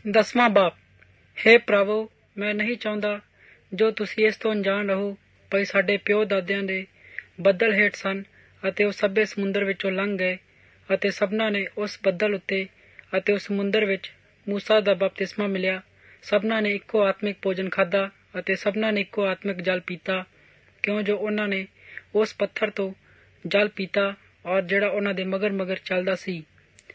10ਵਾਂ ਬਾਪ। ਹੇ ਪ੍ਰਭੂ, ਮੈਂ ਨਹੀਂ ਚਾਹੁੰਦਾ ਜੋ ਤੁਸੀਂ ਇਸ ਤੋਂ ਅਣਜਾਣ ਰਹੋ ਭਈ ਸਾਡੇ ਪਿਓ ਦਾਦਿਆਂ ਦੇ ਬੱਦਲ ਹੇਠ ਸਨ ਅਤੇ ਉਹ ਸਭੇ ਸਮੁੰਦਰ ਵਿੱਚੋਂ ਲੰਘ ਗਏ ਅਤੇ ਸਭਨਾਂ ਨੇ ਉਸ ਬੱਦਲ ਉੱਤੇ ਅਤੇ ਉਸ ਸਮੁੰਦਰ ਵਿੱਚ ਮੂਸਾ ਦਾ ਬਪਤਿਸਮਾ ਮਿਲਿਆ। ਸਭਨਾਂ ਨੇ ਇੱਕੋ ਆਤਮਿਕ ਭੋਜਨ ਖਾਧਾ ਅਤੇ ਸਭਨਾਂ ਨੇ ਇੱਕੋ ਆਤਮਿਕ ਜਲ ਪੀਤਾ, ਕਿਉਂ ਜੋ ਉਹਨਾਂ ਨੇ ਉਸ ਪੱਥਰ ਤੋਂ ਜਲ ਪੀਤਾ ਔਰ ਜਿਹੜਾ ਉਹਨਾਂ ਦੇ ਮਗਰ ਮਗਰ ਚੱਲਦਾ ਸੀ,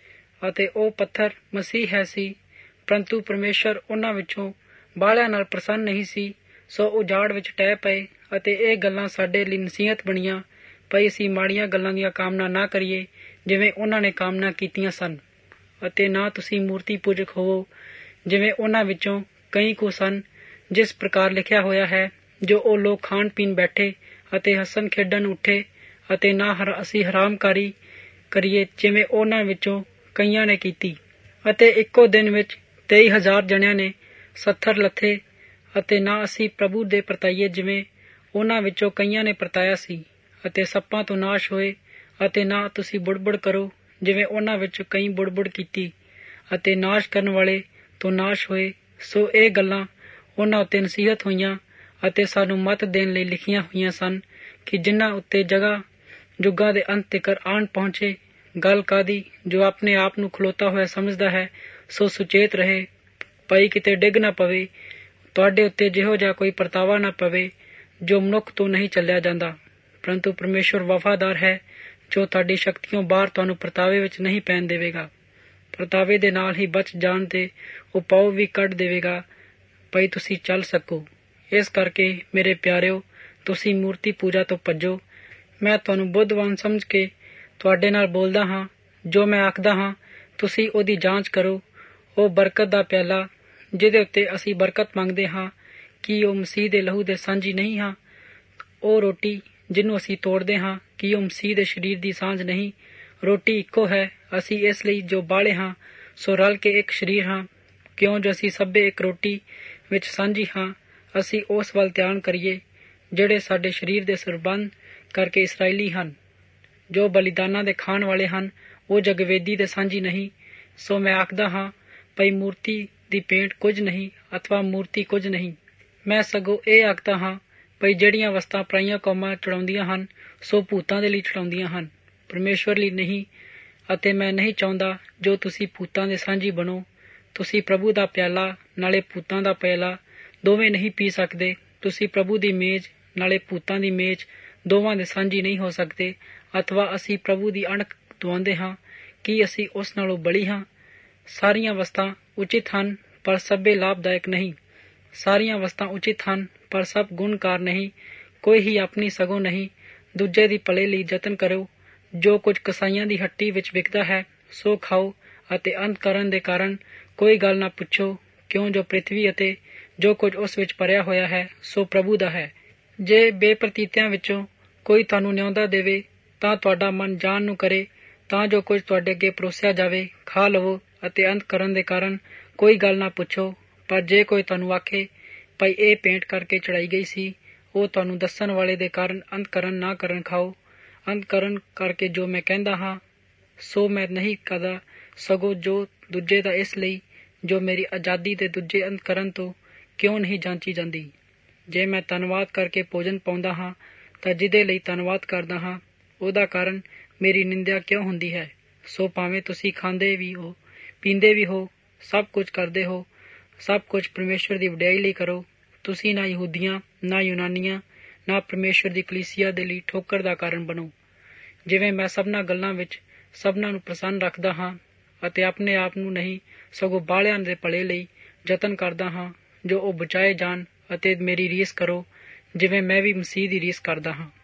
ਅਤੇ ਉਹ ਪੱਥਰ ਮਸੀਹ ਹੈ ਸੀ। ਪਰੰਤੂ ਪਰਮੇਸ਼ਰ ਉਹਨਾਂ ਵਿੱਚੋਂ ਬਾਹਲਿਆਂ ਨਾਲ ਪ੍ਰਸੰਨ ਨਹੀਂ ਸੀ, ਸੋ ਉਹ ਉਜਾੜ ਵਿੱਚ ਟਹਿ ਪਏ। ਅਤੇ ਇਹ ਗੱਲਾਂ ਸਾਡੇ ਲਈ ਨਸੀਹਤ ਬਣੀਆਂ ਭਈ ਅਸੀਂ ਮਾੜੀਆਂ ਗੱਲਾਂ ਦੀਆਂ ਕਾਮਨਾ ਨਾ ਕਰੀਏ ਜਿਵੇਂ ਉਹਨਾਂ ਨੇ ਕਾਮਨਾ ਕੀਤੀਆਂ ਸਨ, ਅਤੇ ਨਾ ਤੁਸੀਂ ਮੂਰਤੀ ਪੂਜਕ ਹੋਵੋ ਜਿਵੇਂ ਉਹਨਾਂ ਵਿੱਚੋਂ ਕਈ ਕੁ ਸਨ, ਜਿਸ ਪ੍ਰਕਾਰ ਲਿਖਿਆ ਹੋਇਆ ਹੈ, ਜੋ ਉਹ ਲੋਕ ਖਾਣ ਪੀਣ ਬੈਠੇ ਅਤੇ ਹੱਸਣ ਖੇਡਣ ਉੱਠੇ, ਅਤੇ ਨਾ ਅਸੀਂ ਹਰਾਮਕਾਰੀ ਕਰੀਏ ਜਿਵੇਂ ਉਹਨਾਂ ਵਿੱਚੋਂ ਕਈਆਂ ਨੇ ਕੀਤੀ। ਅਤੇ ਇੱਕੋ ਦਿਨ ਵਿੱਚ 23,000 ਜਣਿਆਂ ਨੇ ਸੱਥਰ ਲੱਥੇ, ਅਤੇ ਨਾ ਅਸੀਂ ਪ੍ਰਭੂ ਦੇ ਪਰਤਾਈਏ ਜਿਵੇਂ ਉਹਨਾਂ ਵਿੱਚੋਂ ਕਈਆਂ ਨੇ ਪਰਤਾਇਆ ਸੀ, ਅਤੇ ਸੱਪਾਂ ਤੋਂ ਨਾਸ਼ ਹੋਏ। ਅਤੇ ਨਾ ਤੁਸੀਂ ਬੁੜਬੁੜ ਕਰੋ ਜਿਵੇਂ ਉਹਨਾਂ ਵਿੱਚੋਂ ਕਈ ਬੁੜਬੁੜ ਕੀਤੀ ਅਤੇ ਨਾਸ਼ ਕਰਨ ਵਾਲੇ ਤੋਂ ਨਾਸ਼ ਹੋਏ। ਸੋ ਇਹ ਗੱਲਾਂ ਉਹਨਾਂ ਉੱਤੇ ਨਸੀਹਤ ਹੋਈਆਂ ਅਤੇ ਸਾਨੂੰ ਮੱਤ ਦੇਣ ਲਈ ਲਿਖੀਆਂ ਹੋਈਆਂ ਸਨ, ਕਿ ਜਿਨ੍ਹਾਂ ਉੱਤੇ ਜਗ੍ਹਾ ਯੁੱਗਾਂ ਦੇ ਅੰਤ ਤੀਕਰ ਆਣ ਪਹੁੰਚੇ। ਗੱਲ ਕਾਹਦੀ? ਜੋ ਆਪਣੇ ਆਪ ਨੂੰ ਖਲੋਤਾ ਹੋਇਆ ਸਮਝਦਾ ਹੈ, ਸੋ ਸੁਚੇਤ ਰਹੇ ਭਈ ਕਿਤੇ ਡਿੱਗ ਨਾ ਪਵੇ। ਤੁਹਾਡੇ ਉੱਤੇ ਜਿਹੋ ਜਿਹਾ ਕੋਈ ਪਰਤਾਵਾ ਨਾ ਪਵੇ ਜੋ ਮਨੁੱਖ ਤੋਂ ਨਹੀਂ ਚੱਲਿਆ ਜਾਂਦਾ, ਪਰੰਤੂ ਪਰਮੇਸ਼ਵਰ ਵਫਾਦਾਰ ਹੈ, ਜੋ ਤੁਹਾਡੀ ਸ਼ਕਤੀਓਂ ਬਾਹਰ ਤੁਹਾਨੂੰ ਪਰਤਾਵੇ ਵਿੱਚ ਨਹੀਂ ਪੈਣ ਦੇਵੇਗਾ। ਪਰਤਾਵੇ ਦੇ ਨਾਲ ਹੀ ਬਚ ਜਾਣ ਦੇ ਉਪਾਅ ਵੀ ਕੱਢ ਦੇਵੇਗਾ ਭਈ ਤੁਸੀਂ ਚੱਲ ਸਕੋ। ਇਸ ਕਰਕੇ ਮੇਰੇ ਪਿਆਰਿਓ, ਤੁਸੀਂ ਮੂਰਤੀ ਪੂਜਾ ਤੋਂ ਭੱਜੋ। ਮੈਂ ਤੁਹਾਨੂੰ ਬੁੱਧਵਾਨ ਸਮਝ ਕੇ ਤੁਹਾਡੇ ਨਾਲ ਬੋਲਦਾ ਹਾਂ। ਜੋ ਮੈਂ ਆਖਦਾ ਹਾਂ ਤੁਸੀਂ ਉਹਦੀ ਜਾਂਚ ਕਰੋ। ਉਹ ਬਰਕਤ ਦਾ ਪਿਆਲਾ ਜਿਹਦੇ ਉੱਤੇ ਅਸੀਂ ਬਰਕਤ ਮੰਗਦੇ ਹਾਂ, ਕੀ ਉਹ ਮਸੀਹ ਦੇ ਲਹੂ ਦੇ ਸਾਂਝੀ ਨਹੀਂ ਹਾਂ? ਉਹ ਰੋਟੀ ਜਿਹਨੂੰ ਅਸੀਂ ਤੋੜਦੇ ਹਾਂ, ਕੀ ਉਹ ਮਸੀਹ ਦੇ ਸਰੀਰ ਦੀ ਸਾਂਝ ਨਹੀਂ? ਰੋਟੀ ਇੱਕੋ ਹੈ। ਅਸੀਂ ਇਸ ਲਈ ਜੋ ਬਾਲੇ ਹਾਂ ਸੋ ਰਲ ਕੇ ਇੱਕ ਸਰੀਰ ਹਾਂ, ਕਿਉਂ ਜੋ ਅਸੀਂ ਸਭੇ ਇੱਕ ਰੋਟੀ ਵਿੱਚ ਸਾਂਝੀ ਹਾਂ। ਅਸੀਂ ਉਸ ਵੱਲ ਧਿਆਨ ਕਰੀਏ ਜਿਹੜੇ ਸਾਡੇ ਸਰੀਰ ਦੇ ਸਰਬੰਧ ਕਰਕੇ ਇਸਰਾਏਲੀ ਹਨ। ਜੋ ਬਲੀਦਾਨਾਂ ਦੇ ਖਾਣ ਵਾਲੇ ਹਨ, ਉਹ ਜਗਵੇਦੀ ਦੇ ਸਾਂਝੀ ਨਹੀਂ। ਸੋ ਮੈਂ ਆਖਦਾ ਹਾਂ ਭਈ ਮੂਰਤੀ ਦੀ ਭੇਂਟ ਕੁਝ ਨਹੀਂ, ਅਥਵਾ ਮੂਰਤੀ ਕੁਝ ਨਹੀਂ। ਮੈਂ ਸਗੋਂ ਇਹ ਆਖਦਾ ਹਾਂ ਭਈ ਜਿਹੜੀਆਂ ਵਸਤਾਂ ਪਰਾਈਆਂ ਕੌਮਾਂ ਚੜਾਉਂਦੀਆਂ ਹਨ, ਸੋ ਭੂਤਾਂ ਦੇ ਲਈ ਚੜਾਉਂਦੀਆਂ ਹਨ, ਪਰਮੇਸ਼ਵਰ ਲਈ ਨਹੀਂ। ਅਤੇ ਮੈਂ ਨਹੀਂ ਚਾਹੁੰਦਾ ਜੋ ਤੁਸੀਂ ਭੂਤਾਂ ਦੇ ਸਾਂਝੀ ਬਣੋ। ਤੁਸੀਂ ਪ੍ਰਭੂ ਦਾ ਪਿਆਲਾ ਨਾਲੇ ਭੂਤਾਂ ਦਾ ਪਿਆਲਾ ਦੋਵੇਂ ਨਹੀਂ ਪੀ ਸਕਦੇ। ਤੁਸੀਂ ਪ੍ਰਭੂ ਦੀ ਮੇਜ਼ ਨਾਲੇ ਭੂਤਾਂ ਦੀ ਮੇਜ਼ ਦੋਵਾਂ ਦੇ ਸਾਂਝੀ ਨਹੀਂ ਹੋ ਸਕਦੇ। ਅਥਵਾ ਅਸੀਂ ਪ੍ਰਭੂ ਦੀ ਅਣਖ ਦਵਾਉਂਦੇ ਹਾਂ, ਕੀ ਅਸੀਂ ਉਸ ਨਾਲੋਂ ਬਲੀ ਹਾਂ? ਸਾਰੀਆਂ ਵਸਤਾਂ ਉਚਿਤ ਹਨ, ਪਰ ਸਭੇ ਲਾਭਦਾਇਕ ਨਹੀਂ। ਸਾਰੀਆਂ ਵਸਤਾਂ ਉਚਿਤ ਹਨ, ਪਰ ਸਭ ਗੁਣਕਾਰ ਨਹੀਂ। ਕੋਈ ਹੀ ਆਪਣੀ ਸਗੋਂ ਨਹੀਂ, ਦੂਜੇ ਦੀ ਭਲੇ ਲਈ ਯਤਨ ਕਰੋ। ਜੋ ਕੁਝ ਕਸਾਈਆਂ ਦੀ ਹੱਟੀ ਵਿੱਚ ਵਿਕਦਾ ਹੈ, ਸੋ ਖਾਓ, ਅਤੇ ਅੰਤ ਕਰਨ ਦੇ ਕਾਰਨ ਕੋਈ ਗੱਲ ਨਾ ਪੁੱਛੋ, ਕਿਉਂ ਜੋ ਪ੍ਰਿਥਵੀ ਅਤੇ ਜੋ ਕੁਝ ਉਸ ਵਿੱਚ ਭਰਿਆ ਹੋਇਆ ਹੈ, ਸੋ ਪ੍ਰਭੂ ਦਾ ਹੈ। ਜੇ ਬੇਪ੍ਰਤੀਤਿਆਂ ਵਿੱਚੋਂ ਕੋਈ ਤੁਹਾਨੂੰ ਨਿਆਉਂਦਾ ਦੇਵੇ, ਤਾਂ ਤੁਹਾਡਾ ਮਨ ਜਾਣ ਨੂੰ ਕਰੇ, ਤਾਂ ਜੋ ਕੁਝ ਤੁਹਾਡੇ ਅੱਗੇ ਪਰੋਸਿਆ ਜਾਵੇ, ਖਾ ਲਵੋ, ਅਤੇ ਅੰਤ ਕਰਨ ਦੇ ਕਾਰਨ ਕੋਈ ਗੱਲ ਨਾ ਪੁੱਛੋ। ਪਰ ਜੇ ਕੋਈ ਤੁਹਾਨੂੰ ਆਖੇ ਭਈ ਇਹ ਭੇਂਟ ਕਰਕੇ ਚੜਾਈ ਗਈ ਸੀ, ਉਹ ਤੁਹਾਨੂੰ ਦੱਸਣ ਵਾਲੇ ਦੇ ਕਾਰਨ ਅੰਤ ਕਰਨ ਨਾ ਕਰਨ ਖਾਓ। ਅੰਤ ਕਰਨ ਕਰਕੇ ਜੋ ਮੈਂ ਕਹਿੰਦਾ ਹਾਂ, ਸੋ ਮੈਂ ਨਹੀਂ ਕਰਦਾ, ਸਗੋਂ ਜੋ ਦੂਜੇ ਦਾ, ਇਸ ਲਈ ਜੋ ਮੇਰੀ ਆਜ਼ਾਦੀ ਦੇ ਦੂਜੇ ਅੰਤ ਕਰਨ ਤੋਂ ਕਿਉਂ ਨਹੀਂ ਜਾਂਚੀ ਜਾਂਦੀ। ਜੇ ਮੈਂ ਧੰਨਵਾਦ ਕਰਕੇ ਭੋਜਨ ਪਾਉਂਦਾ ਹਾਂ, ਤਾਂ ਜਿਹਦੇ ਲਈ ਧੰਨਵਾਦ ਕਰਦਾ ਹਾਂ ਉਹਦਾ ਕਾਰਨ ਮੇਰੀ ਨਿੰਦਿਆ ਕਿਉਂ ਹੁੰਦੀ ਹੈ? ਸੋ ਭਾਵੇਂ ਤੁਸੀਂ ਖਾਂਦੇ ਵੀ ਹੋ, ਪੀਂਦੇ ਵੀ ਹੋ, ਸਭ ਕੁਝ ਕਰਦੇ ਹੋ, ਸਭ ਕੁਝ ਪਰਮੇਸ਼ਵਰ ਦੀ ਵਡਿਆਈ ਲਈ ਕਰੋ। ਤੁਸੀਂ ਨਾ ਯਹੂਦੀਆਂ, ਨਾ ਯੂਨਾਨੀਆਂ, ਨਾ ਪਰਮੇਸ਼ਵਰ ਦੀ ਕਲੀਸਿਆ ਦੇ ਲਈ ਠੋਕਰ ਦਾ ਕਾਰਨ ਬਣੋ। ਜਿਵੇਂ ਮੈਂ ਸਭਨਾਂ ਗੱਲਾਂ ਵਿੱਚ ਸਭਨਾਂ ਨੂੰ ਪ੍ਰਸੰਨ ਰੱਖਦਾ ਹਾਂ, ਅਤੇ ਆਪਣੇ ਆਪ ਨੂੰ ਨਹੀਂ, ਸਗੋਂ ਬਾਹਲਿਆਂ ਦੇ ਭਲੇ ਲਈ ਯਤਨ ਕਰਦਾ ਹਾਂ, ਜੋ ਉਹ ਬਚਾਏ ਜਾਣ। ਅਤੇ ਮੇਰੀ ਰੀਸ ਕਰੋ, ਜਿਵੇਂ ਮੈਂ ਵੀ ਮਸੀਹ ਦੀ ਰੀਸ ਕਰਦਾ ਹਾਂ।